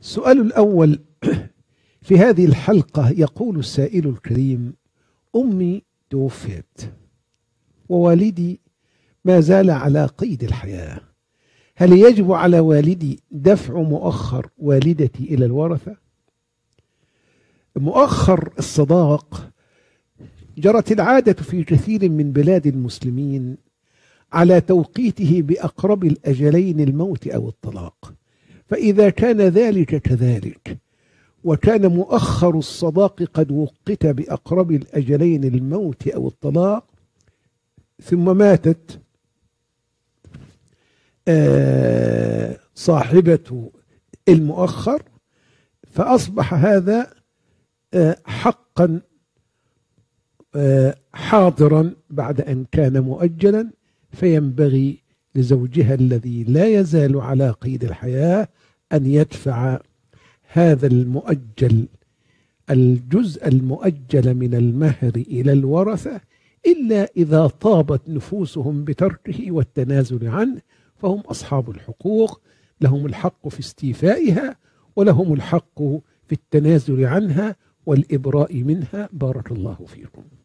السؤال الأول في هذه الحلقة يقول السائل الكريم: أمي توفيت ووالدي ما زال على قيد الحياة، هل يجب على والدي دفع مؤخر والدتي إلى الورثة؟ مؤخر الصداق جرت العادة في كثير من بلاد المسلمين على توقيته بأقرب الأجلين، الموت أو الطلاق، فإذا كان ذلك كذلك وكان مؤخر الصداق قد وقت بأقرب الأجلين، الموت أو الطلاق، ثم ماتت صاحبة المؤخر، فأصبح هذا حقا حاضرا بعد أن كان مؤجلا، فينبغي لزوجها الذي لا يزال على قيد الحياة أن يدفع هذا المؤجل، الجزء المؤجل من المهر إلى الورثة، إلا إذا طابت نفوسهم بتركه والتنازل عنه، فهم أصحاب الحقوق، لهم الحق في استيفائها ولهم الحق في التنازل عنها والإبراء منها. بارك الله فيكم.